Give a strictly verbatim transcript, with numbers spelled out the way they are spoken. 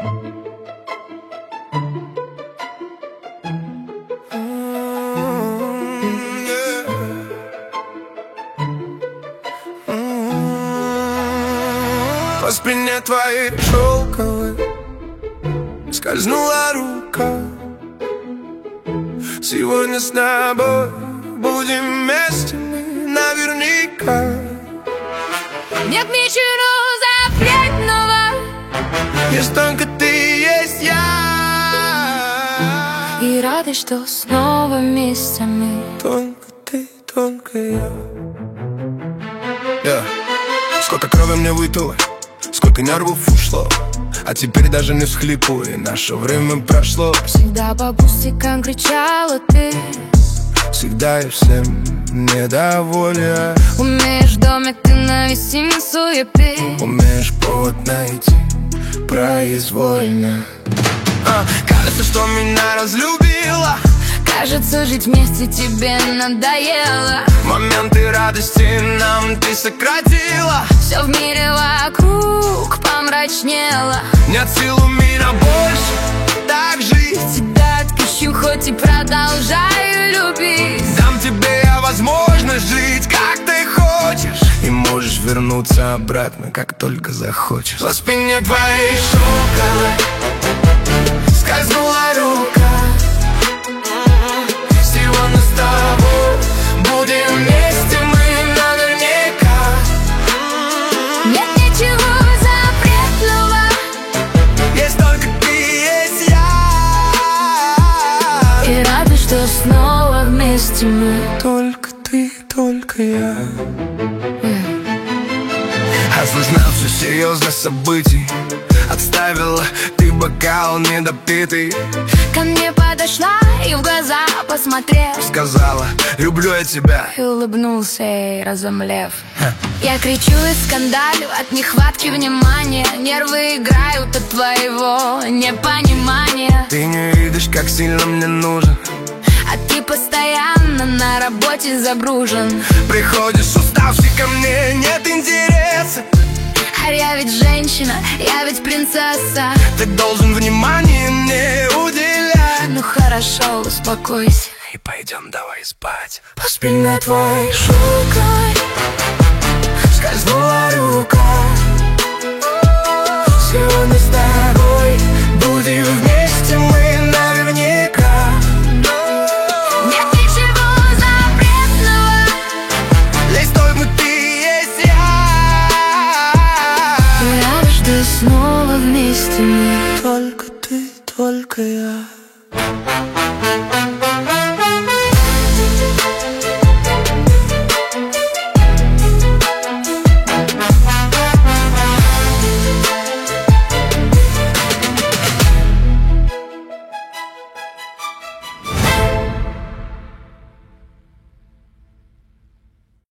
По спине твоей шелковой скользнула рука. Сегодня с тобой будем вместе мы наверняка. Нет ничего запретного, есть только ты, есть я. И рады, что снова вместе мы. Только ты, только я. Yeah. Сколько крови мне выпила, сколько нервов ушло, а теперь даже не всхлипывай, наше время прошло. Всегда по пустякам кричала ты, всегда и всем недовольна. умеешь домик ты навести на суеты, умеешь повод найти произвольно. а, Кажется, что меня разлюбила, кажется, жить вместе тебе надоело. моменты радости нам ты сократила. Все в мире вокруг помрачнело. Нет сил у меня больше так жить. Тебя отпущу, хоть и продолжаю любить. Дам тебе я возможность жить, как ты хочешь, и можешь вернуться обратно, как только захочешь. По спине твоей шелковой скользнула рука. Сегодня с тобой будем вместе мы наверняка. Нет ничего запретного, есть только ты, есть я. и рады, что снова вместе мы. Только ты, только я. Осознав всю серьезность событий, отставила ты бокал недопитый. Ко мне подошла и в глаза посмотрев, сказала: люблю я тебя. и улыбнулся ей, разомлев. Я кричу и скандалю от нехватки внимания. Нервы играют от твоего непонимания. Ты не видишь, как сильно мне нужен, а ты постоянно на работе загружен. приходишь уставший ко мне, нет интереса. А я ведь женщина, я ведь принцесса. Ты должен внимание мне уделять. Ну хорошо, успокойся и пойдем давай спать. По спине твоей шелковой скользнула рука. Сегодня с тобой будем вместе мы наверняка. Нет ничего запретного, Есть только ты, есть я. и рада, что снова вместе мы. Только ты, только я.